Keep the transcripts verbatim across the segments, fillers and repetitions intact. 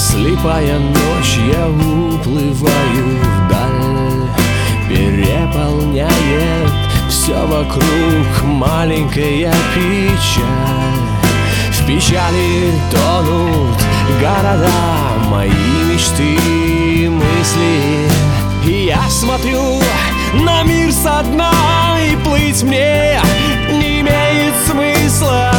Слепая ночь, я уплываю вдаль. Переполняет все вокруг маленькая печаль. В печали тонут города, мои мечты и мысли. И я смотрю на мир со дна, и плыть мне не имеет смысла.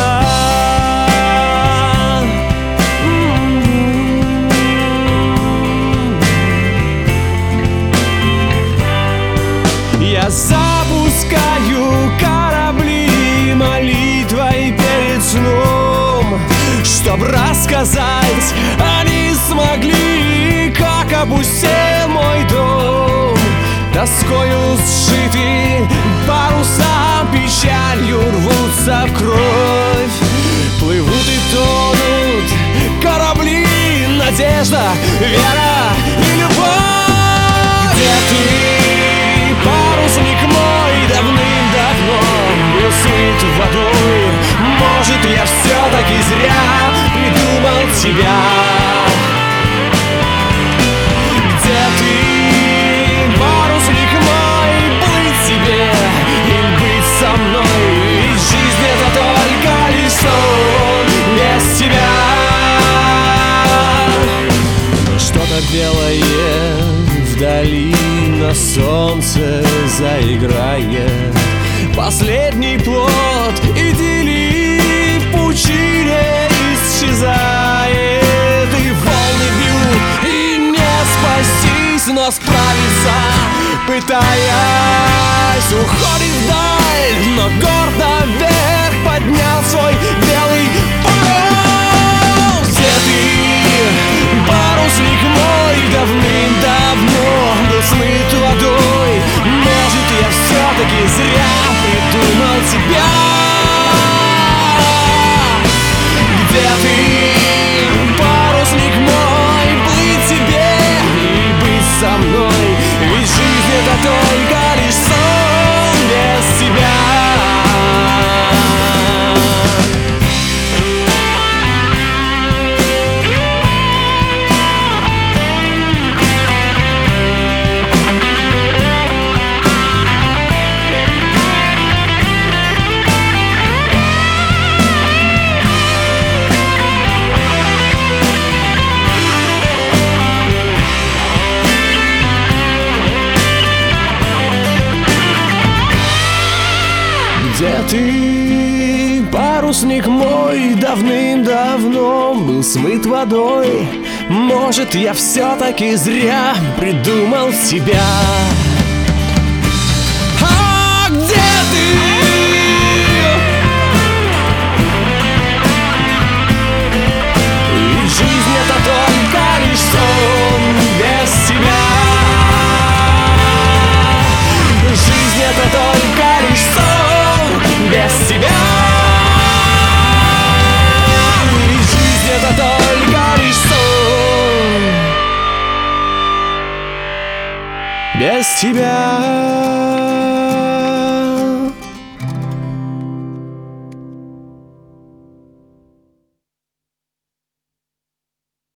Я запускаю корабли молитвой перед сном, чтоб рассказать, они смогли, как опустел мой дом. Тоскою сшиты паруса, печалью рвутся в кровь. Плывут и тонут корабли, надежда, вера и любовь. Где ты, парусник мой, давным-давно был смыт водой? Может, я все-таки зря придумал тебя? Где ты, парусник мой, быть тебе или быть со мной? Ведь жизнь — это только лишь сон без тебя. Но что-то белое вдали на солнце заиграет. Последний плод идиллии в пучине исчезает. И волны бьют, и не спастись, но справиться пытаясь. Уходит вдаль, но гордо вверх поднял свой белый парус. Где ты, парусник мой, давным-давно был смыт водой? Может, я все-таки зря придумал тебя? Где ты, парусник мой, плыть тебе и быть со мной? Ведь жизнь — это только лишь сон без тебя. Где ты, парусник мой, давным-давно был смыт водой? Может, я все-таки зря придумал тебя? А где ты? Ведь жизнь — это только лишь сон без тебя. Жизнь — это только лишь сон без тебя. И жизнь — это только лишь сон без тебя.